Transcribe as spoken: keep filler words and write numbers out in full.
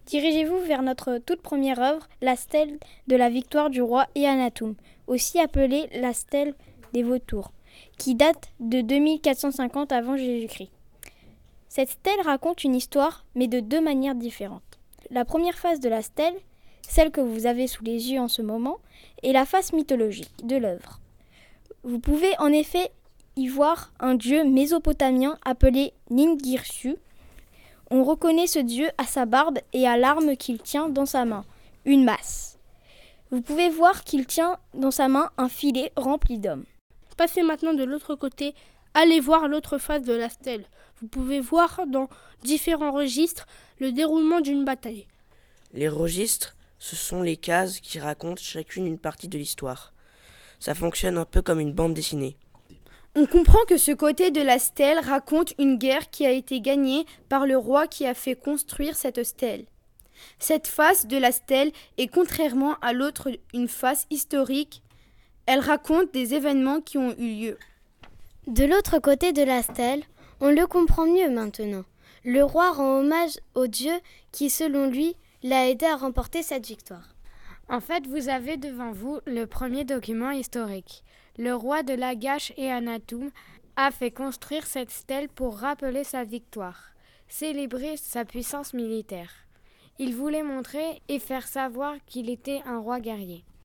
Dirigez-vous vers notre toute première œuvre, la stèle de la victoire du roi Eannatum, aussi appelée la stèle des vautours, qui date de deux mille quatre cent cinquante avant Jésus-Christ. Cette stèle raconte une histoire, mais de deux manières différentes. La première face de la stèle, celle que vous avez sous les yeux en ce moment, est la face mythologique de l'œuvre. Vous pouvez en effet y voir un dieu mésopotamien appelé Ningirsu. On reconnaît ce dieu à sa barbe et à l'arme qu'il tient dans sa main, une masse. Vous pouvez voir qu'il tient dans sa main un filet rempli d'hommes. Passez maintenant de l'autre côté, allez voir l'autre face de la stèle. Vous pouvez voir dans différents registres le déroulement d'une bataille. Les registres, ce sont les cases qui racontent chacune une partie de l'histoire. Ça fonctionne un peu comme une bande dessinée. On comprend que ce côté de la stèle raconte une guerre qui a été gagnée par le roi qui a fait construire cette stèle. Cette face de la stèle est contrairement à l'autre une face historique. Elle raconte des événements qui ont eu lieu. De l'autre côté de la stèle, on le comprend mieux maintenant. Le roi rend hommage au dieu qui, selon lui, l'a aidé à remporter cette victoire. En fait, vous avez devant vous le premier document historique. Le roi de Lagash Eannatum a fait construire cette stèle pour rappeler sa victoire, célébrer sa puissance militaire. Il voulait montrer et faire savoir qu'il était un roi guerrier.